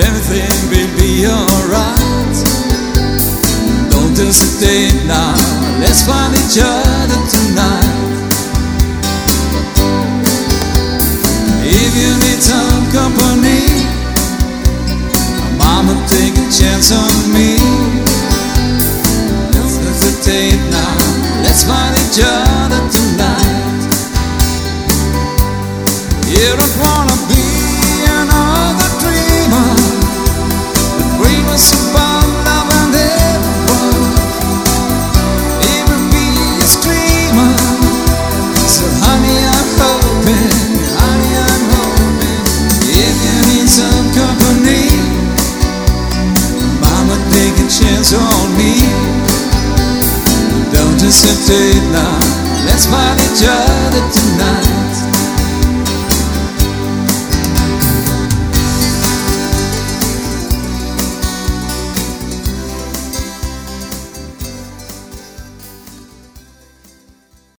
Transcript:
everything will be alright. Don't hesitate now, let's find each other tonight. If you need some company, mama, take a chance on me. Don't hesitate now, let's find each other tonight. You don't wanna be another dreamer, the dreamers about love and everyone. Even be a streamer, so honey I'm hoping, if you need some company, mama, take a chance on me. Don't hesitate now, let's find each other tonight.